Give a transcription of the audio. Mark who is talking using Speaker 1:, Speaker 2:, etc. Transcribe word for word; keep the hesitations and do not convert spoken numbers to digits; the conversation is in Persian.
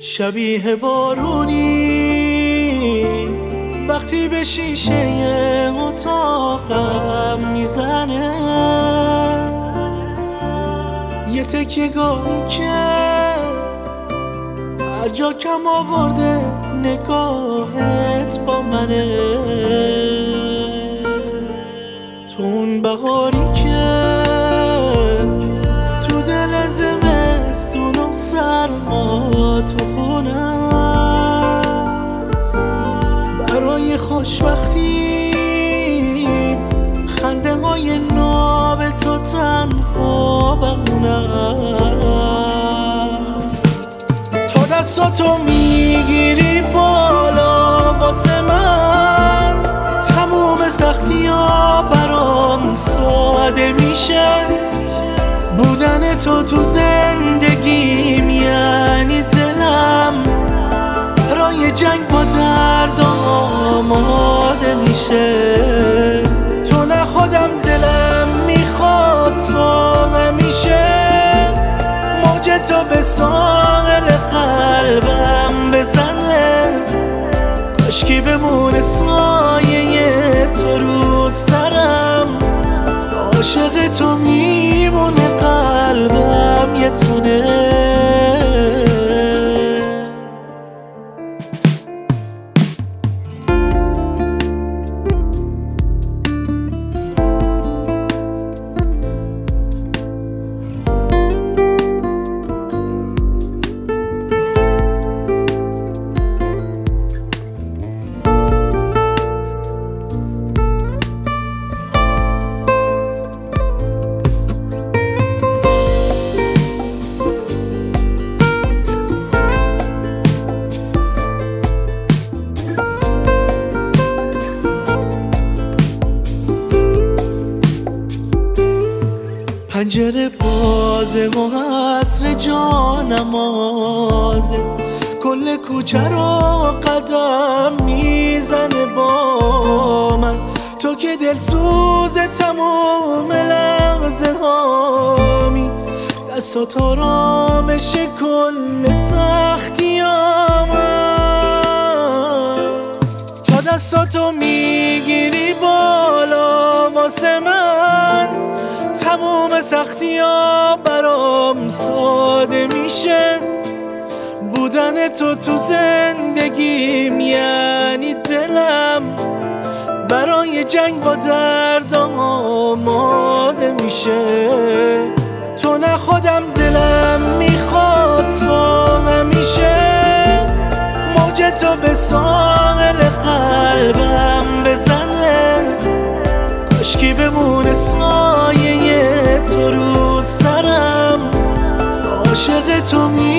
Speaker 1: شبیه بارونی وقتی به شیشه اتاقم میزنه، یه تکیه گاهی که هر جا کم آورده نگاهت با منه. تو اون بهاری که تو دل زمستون و سرما تو خونه است، برای خوشبختی خنده های ناب تو تنها بمونه. تا دستاتو میگیری بالا واسه من، تموم سختی ها برام ساده میشه. بودن تو تو زندگیم یعنی دلم برای جنگ با درد آماده میشه. تو نه خودم دلم میخواد تا همیشه موج تو به ساحل قلبم بزنه. کاشکی بمونه سایه تو رو سرم، عاشق تو میمونه قلبم یه تونه. پنجره بازه و عطر جانمازه، کل کوچه رو قدم میزنه با من. تو که دلسوز تمام لحظه هامی، دستات آرامش کل سختی آمد. تا دستاتو میگیری بالا واسه من، تموم سختی ها برام ساده میشه. بودن تو تو زندگیم یعنی دلم برای جنگ با درد آماده میشه. تو نه خودم دلم میخواد تا همیشه موج تو به ساحل قلبم بزنه. کاشکی بمونه سایه تو رو سرم، عاشق تو می